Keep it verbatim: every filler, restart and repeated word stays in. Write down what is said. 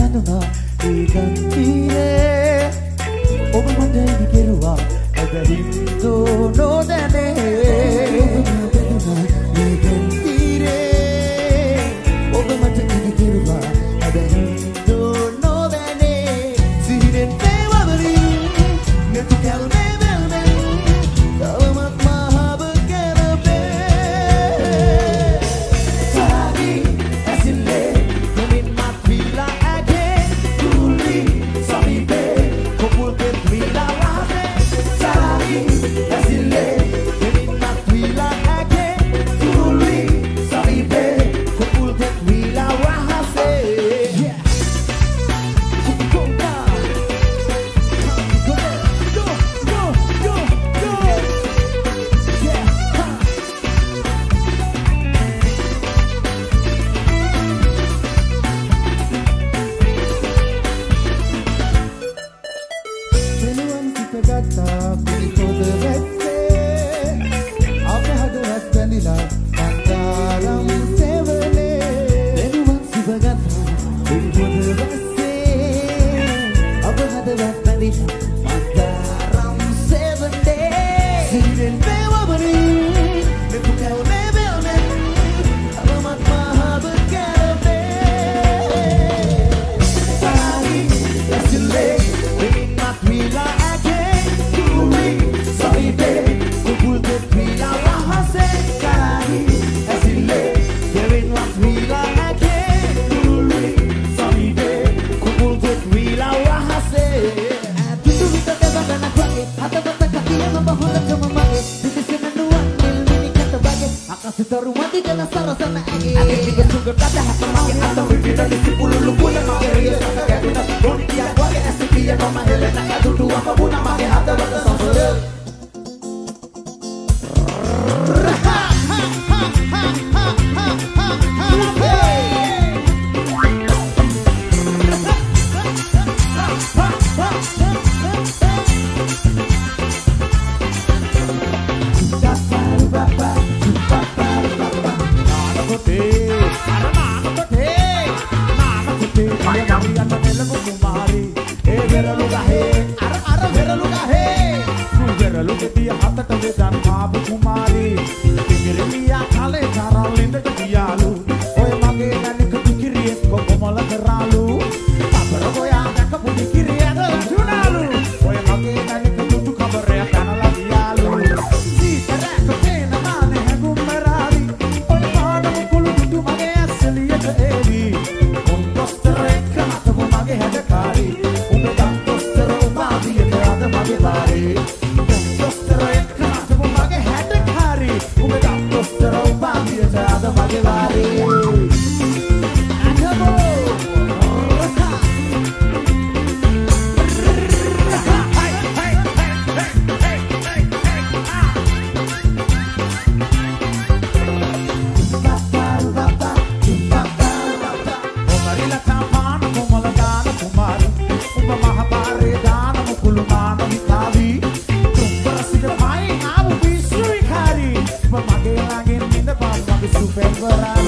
වැඳුනා ඒ ගම් තීරේ ඔබ මට ඉදි කෙරුවා හැබැයි දෝ නොදැනේ වැඳුනා ඒ ගම් තීරේ ඔබ මට ඉදි කෙරුවා හැබැයි දෝ නොදැනේ සිහිනෙන් පේවවරින් නැතු කැල්මේ වැල්මෙන් තවමත් මහබ කැරපේ සාරි ඇසිල්ලේ දෙමින් මත් වීලා ඇගේ කුල්ලි සමීපේ කොපුල් පෙත් වීලා රහසේ සාරි ඇසිල්ලේ දෙමින් මත් වීලා ඇගේ කුල්ලි සමීපේ කොපුල් පෙත් වීලා රහසේ Super